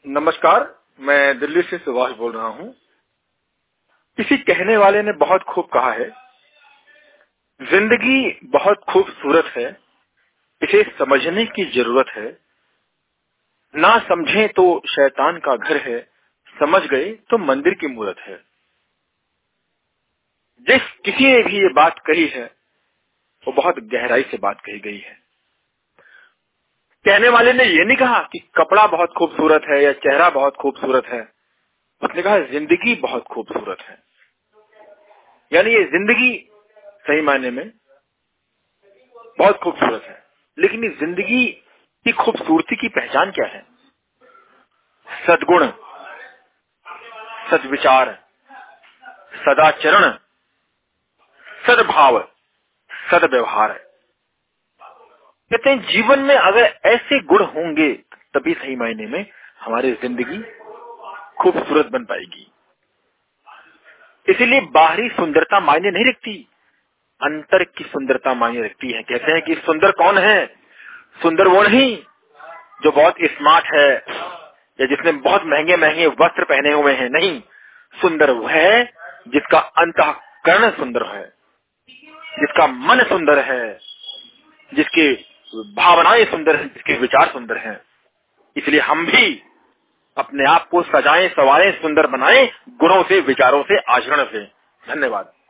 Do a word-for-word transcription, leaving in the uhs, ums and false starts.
नमस्कार, मैं दिल्ली से सुभाष बोल रहा हूँ। किसी कहने वाले ने बहुत खूब कहा है, जिंदगी बहुत खूबसूरत है, इसे समझने की जरूरत है। ना समझें तो शैतान का घर है, समझ गए तो मंदिर की मूरत है। जिस किसी ने भी ये बात कही है, वो बहुत गहराई से बात कही गई है। कहने वाले ने ये नहीं कहा कि कपड़ा बहुत खूबसूरत है या चेहरा बहुत खूबसूरत है, उसने कहा जिंदगी बहुत खूबसूरत है। यानी ये जिंदगी सही मायने में बहुत खूबसूरत है। लेकिन इस जिंदगी की खूबसूरती की पहचान क्या है? सद्गुण, सद्विचार, सदाचरण, सद्भाव, सदव्यवहार। कहते हैं जीवन में अगर ऐसे गुण होंगे तभी सही मायने में हमारी जिंदगी खूबसूरत बन पाएगी। इसीलिए बाहरी सुंदरता मायने नहीं रखती, अंतर की सुंदरता मायने रखती है। कहते हैं कि सुंदर कौन है? सुंदर वो नहीं जो बहुत स्मार्ट है या जिसने बहुत महंगे महंगे वस्त्र पहने हुए हैं, नहीं। सुंदर वो है जिसका अंतःकरण सुंदर है, जिसका मन सुंदर है, जिसकी भावनाएं सुंदर हैं, जिसके विचार सुंदर हैं। इसलिए हम भी अपने आप को सजाएं, सवारें, सुंदर बनाएं, गुणों से, विचारों से, आचरण से। धन्यवाद।